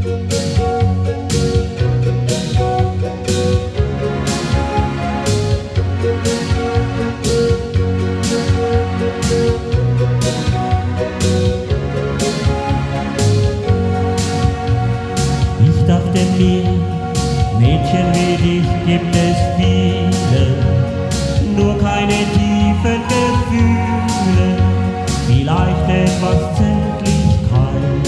Ich dachte mir, Mädchen wie dich gibt es viele, nur keine tiefen Gefühle, vielleicht etwas Zärtlichkeit.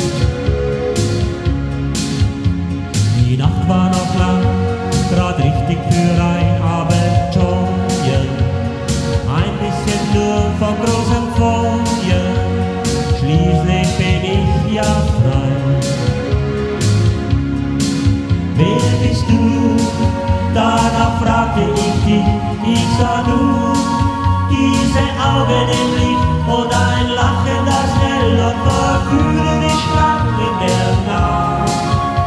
Die Nacht war noch lang, grad richtig für ein Abenteuer, ein bisschen nur vom großen Feuer, schließlich bin ich ja frei. Wer bist du? Danach fragte ich dich, ich sah nur diese Augen im Licht und ein Lachen, das hell und verführerisch klang in der Nacht.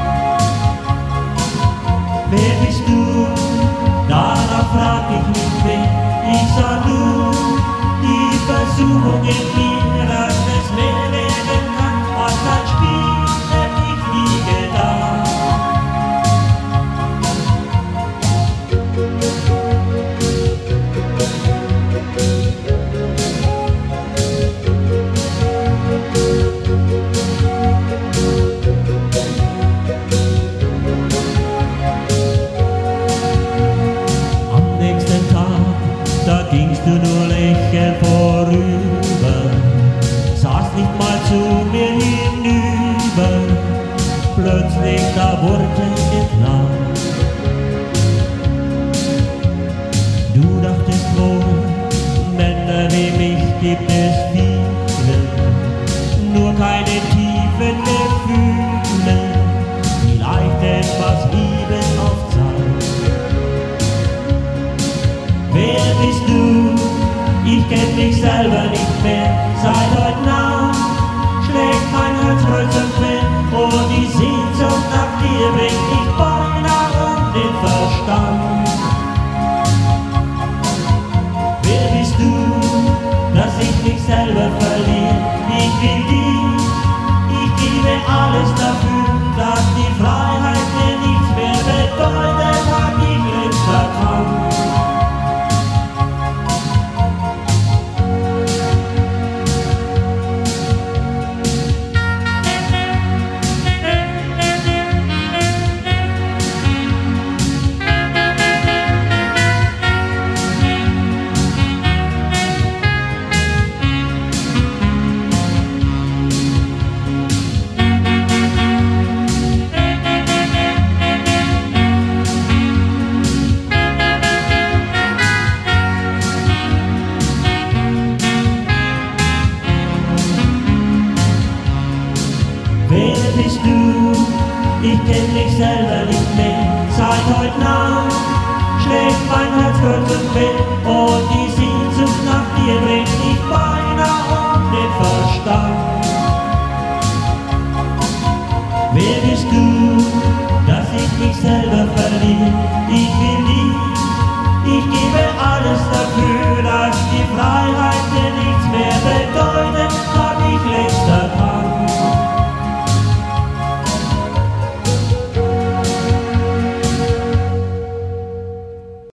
Wer bist du? Danach fragte ich mich wen, ich sah nur die Versuchung in mir, dass es mehr werden kann, als ein Spiel, hätte ich nie gedacht. Da gingst du nur lächelnd vorüber, sahst nicht mal zu mir hinüber, plötzlich da wurde dir klar. Du dachtest wohl, Männer wie mich gibt es viele, nur keine tiefen Gefühle, vielleicht etwas Liebe auf Zeit. Wer bist du? Ich kenn mich selber nicht mehr. Seit heute Nacht schlägt mein Herz kreuz und quer und die Sehnsucht nach dir bringt mich beinahe um den Verstand. Wer bist du, dass ich mich selber verliere? Ich will dich, ich gebe alles dafür, dass die Freiheit mir nichts mehr bedeutet, hab ich längst erkannt. Wer bist du? Ich kenn mich selber nicht mehr. Seit heute Nacht